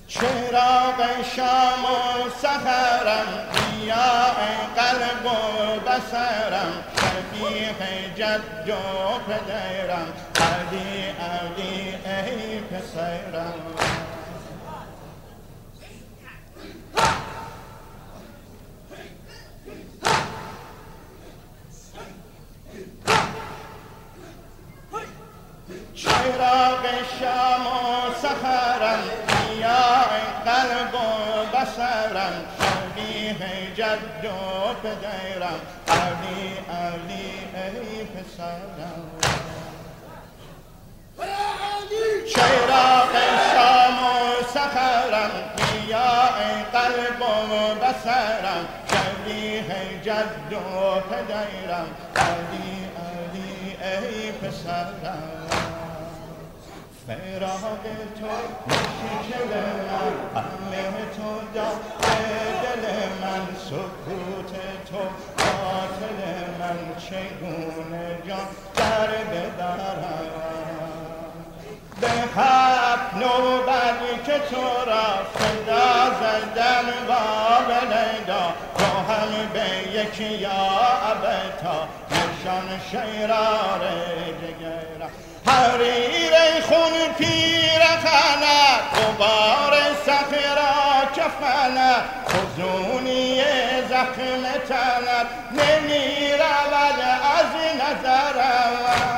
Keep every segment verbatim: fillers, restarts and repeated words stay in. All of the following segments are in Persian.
چراغ شام و سحرم بیا ای قلب و بصرم شبیه جد و پدرم علی علی ای پسرم چراغ شام و سحرم بیا ای قلب و بصرم شبیه جد و پدرم علی علی ای پسرم چراغ شام و سحرم بیا ای قلب و بصرم شبیه جد و پدرم علی علی ای پسرم فراق تو مشکل من همه تو داغ دل من سکوت تو قاتل من چگونه جان در ببرم به حق نوبت که تو را صدا زدم باب لیلا تو هم به یکی یا ابتا نشان شیرار جگرم حریر خون پیرخنه غبار صخره کفنه خزونی زخم تنم نمی رود از نظرم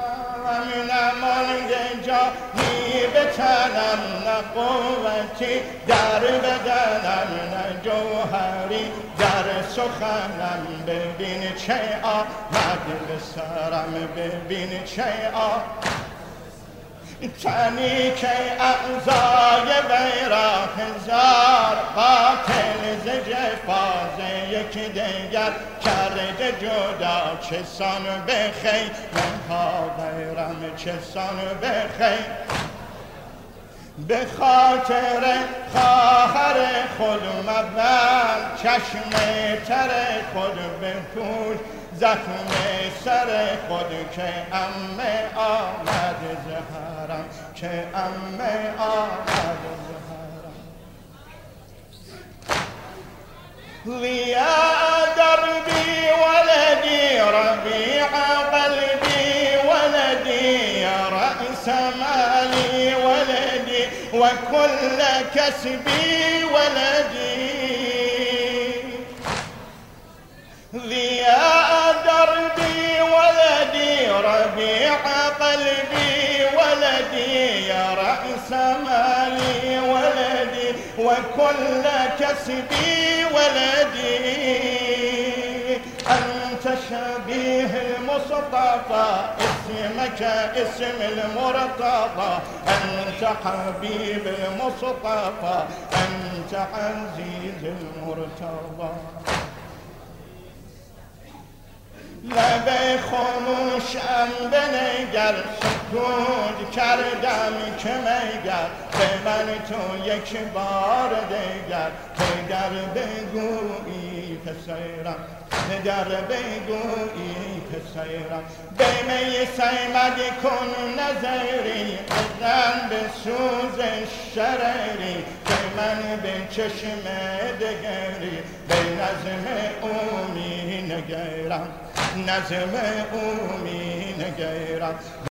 نمانده جایی به تنم نه قوتی در بدنم نه جوهری در سخنم ببین چه آمد به سرم ببین چه آمد تنی که اعضای وی را هزار قاتل ز جفاز یکی دیگر کرده جدا چه سان بخیر منها غیرم چه سان بخیر به خاطر خواهر خود مبل چشم تر خود بپوش زخم سر خود که عمه آمد زهرم که عمه آمد زهرم لیا دربی ولدی ربیع قلبی ولدی رأس مالی ولدی وكل كسبي ولدي ضياء دربي ولدي ربيع قلبي ولدي يا رأس مالي ولدي وكل كسبي ولدي أنت شبيه المصطفى اسمك اسم المرتضى أنت حبيب المصطفى أنت عزيز المرتضى لب خاموشم بنگر سکوت کردم که مگر به من تو یک بار دیگر پدر بگویی پسرم پدر بگویی پسرم به می سیمد کن نظری بزن به سوز شرری که من به چشم دگری به نظم اومی نگرم نظم اومی نگرم